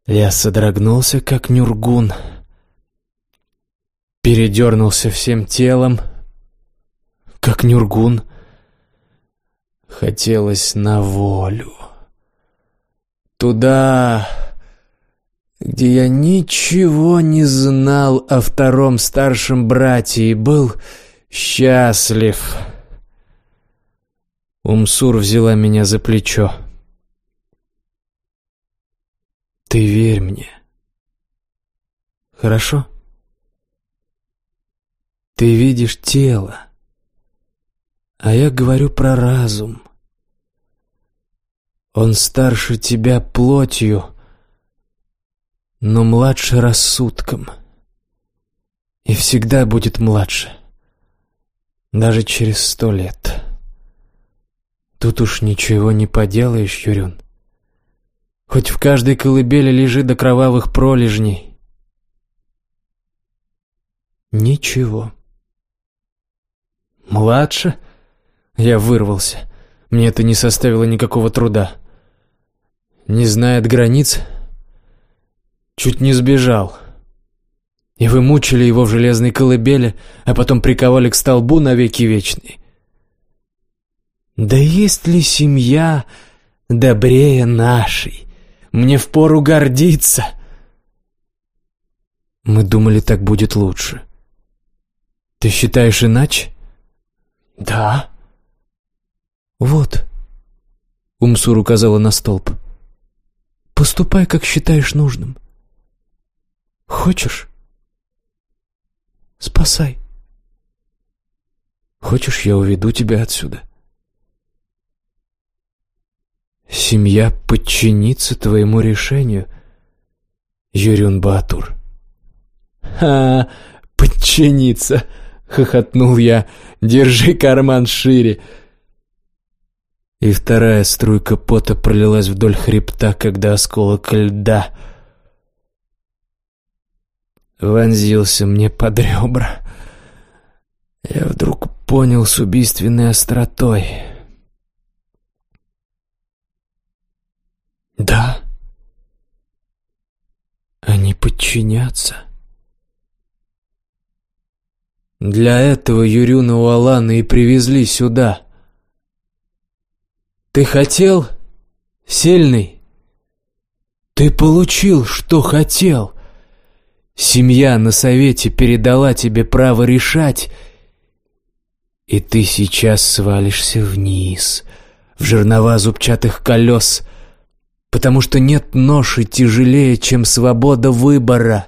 Я содрогнулся, как Нюргун, передернулся всем телом, как Нюргун. Хотелось на волю. Туда, где я ничего не знал о втором старшем брате и был счастлив. Умсур взяла меня за плечо. «Ты верь мне, хорошо? Ты видишь тело, а я говорю про разум. Он старше тебя плотью, но младше рассудком. И всегда будет младше, даже через 100 лет. Тут уж ничего не поделаешь, Юрюн. Хоть в каждой колыбели лежи до кровавых пролежней. Ничего. Младше? Я вырвался. Мне это не составило никакого труда. Не знает границ, чуть не сбежал. И вы мучили его в железной колыбели, а потом приковали к столбу навеки вечные. Да есть ли семья добрее нашей? Мне впору гордиться. Мы думали, так будет лучше. Ты считаешь иначе? Да. Вот. Умсур указала на столб. Поступай, как считаешь нужным. Хочешь? Спасай. Хочешь, я уведу тебя отсюда? Семья подчинится твоему решению, Юрюн Баатур. «Ха, подчиниться!» — хохотнул я. «Держи карман шире!» И вторая струйка пота пролилась вдоль хребта, когда осколок льда вонзился мне под ребра. Я вдруг понял с убийственной остротой. Да, они подчинятся. Для этого Юрюна Уалана и привезли сюда. Ты хотел, сильный? Ты получил, что хотел. Семья на совете передала тебе право решать, и ты сейчас свалишься вниз, в жернова зубчатых колес, потому что нет ноши тяжелее, чем свобода выбора.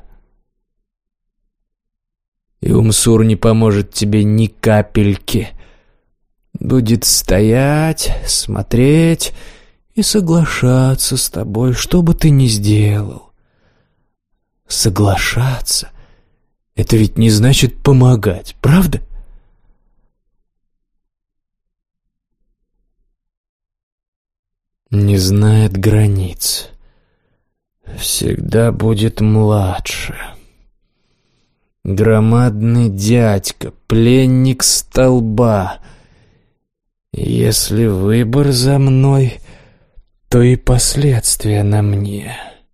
И Умсур не поможет тебе ни капельки. Будет стоять, смотреть и соглашаться с тобой, что бы ты ни сделал. Соглашаться — это ведь не значит помогать, правда? Не знает границ. Всегда будет младше. Громадный дядька, пленник столба. Если выбор за мной, то и последствия на мне.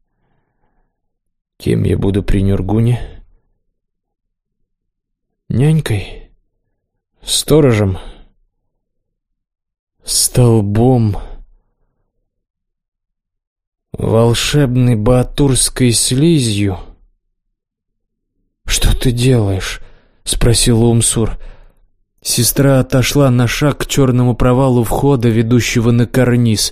Кем я буду при Нюргуне? Нянькой? Сторожем? Столбом? Волшебной баатурской слизью? «Что ты делаешь?» — спросил Умсур. Сестра отошла на шаг к черному провалу входа, ведущего на карниз.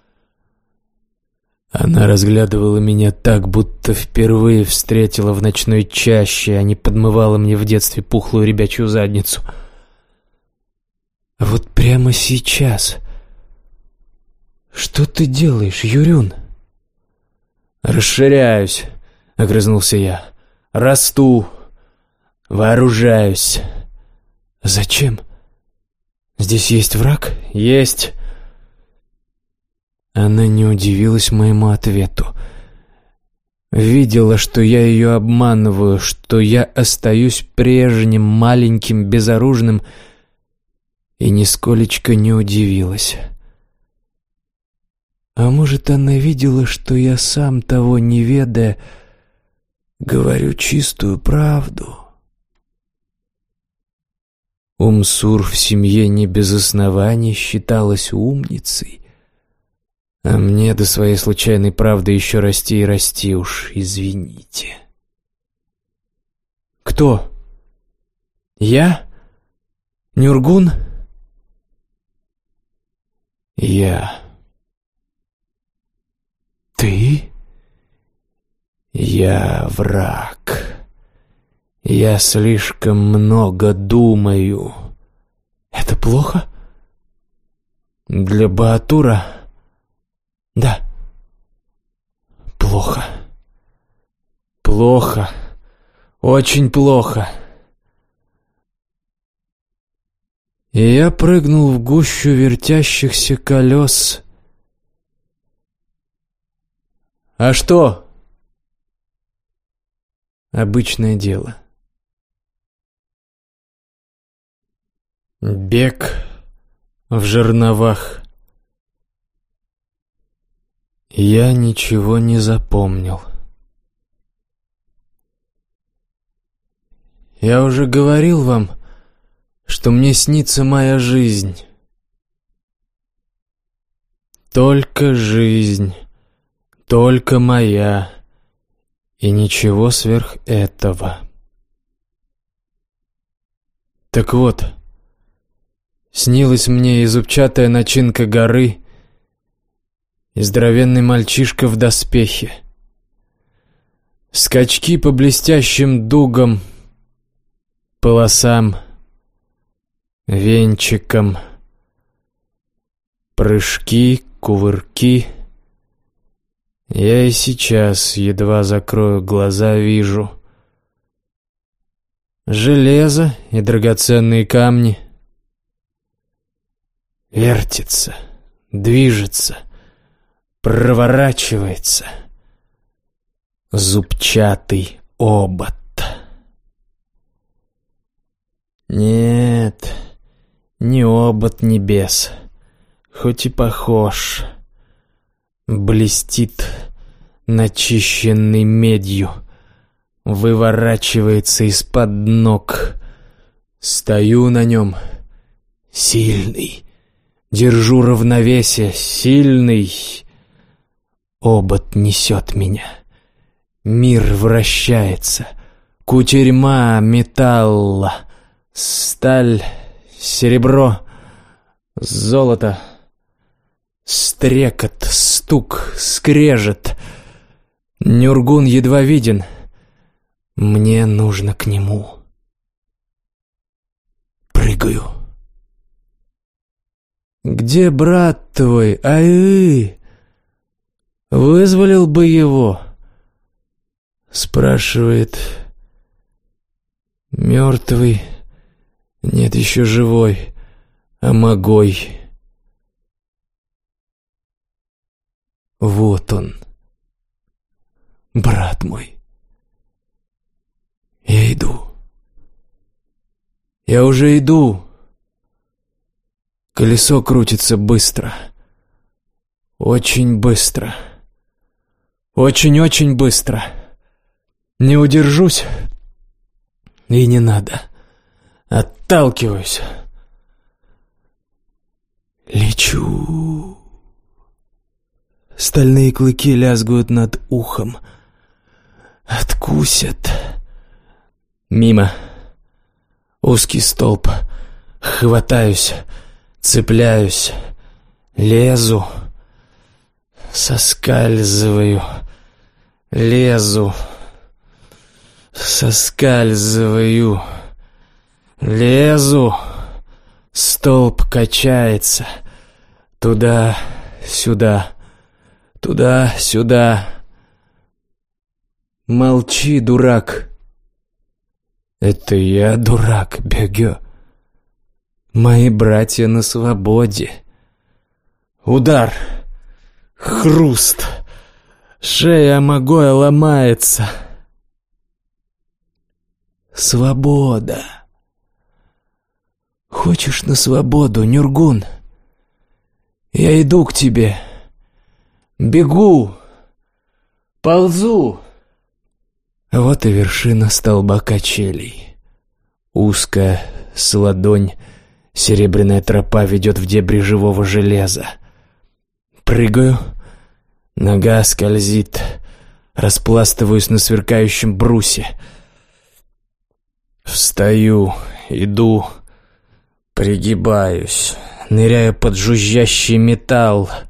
Она разглядывала меня так, будто впервые встретила в ночной чаще, а не подмывала мне в детстве пухлую ребячью задницу. «Вот прямо сейчас. Что ты делаешь, Юрюн?» «Расширяюсь», — огрызнулся я. «Расту, вооружаюсь». «Зачем? Здесь есть враг?» «Есть». Она не удивилась моему ответу. Видела, что я ее обманываю, что я остаюсь прежним, маленьким, безоружным, и нисколечко не удивилась. А может, она видела, что я сам, того не ведая, говорю чистую правду? Умсур в семье не без оснований считалась умницей, а мне до своей случайной правды еще расти и расти, уж извините. Кто? Я? Нюргун? Я. Ты? Я враг. Я слишком много думаю. Это плохо? Для Баатура? Да. Плохо. Плохо. Очень плохо. И я прыгнул в гущу вертящихся колес. А что? Обычное дело. Бег в жерновах. Я ничего не запомнил. Я уже говорил вам, что мне снится моя жизнь. Только жизнь, только моя, и ничего сверх этого. Так вот, снилась мне и зубчатая начинка горы, и здоровенный мальчишка в доспехе. Скачки по блестящим дугам, полосам, венчикам, прыжки, кувырки. Я и сейчас, едва закрою глаза, вижу железо и драгоценные камни. Вертится, движется, проворачивается. Зубчатый обод. Нет, не обод небес, хоть и похож. Блестит начищенный медью, выворачивается из-под ног. Стою на нем, сильный, держу равновесие, сильный. Обод несет меня, мир вращается, кутерьма металла, сталь, серебро, золото, стрекот, стук, скрежет. Нюргун едва виден. Мне нужно к нему. Прыгаю. «Где брат твой, Ай? Вызволил бы его?» Спрашивает. Мертвый, нет, еще живой, Амагой. Вот он, брат мой. Я иду. Я уже иду. Колесо крутится быстро. Очень быстро. Очень-очень быстро. Не удержусь. И не надо. Отталкиваюсь. Лечу. Стальные клыки лязгают над ухом. Откусят. Мимо. Узкий столб. Хватаюсь. Цепляюсь. Лезу. Соскальзываю. Лезу. Соскальзываю. Лезу. Столб качается. Туда-сюда. Туда-сюда. Молчи, дурак. Это я дурак, Бёгё. Мои братья на свободе. Удар. Хруст. Шея Амагоя ломается. Свобода. Хочешь на свободу, Нюргун? Я иду к тебе. Бегу! Ползу! Вот и вершина столба качелей. Узкая, с ладонь, серебряная тропа ведет в дебри живого железа. Прыгаю, нога скользит, распластываюсь на сверкающем брусе. Встаю, иду, пригибаюсь, ныряю под жужжащий металл.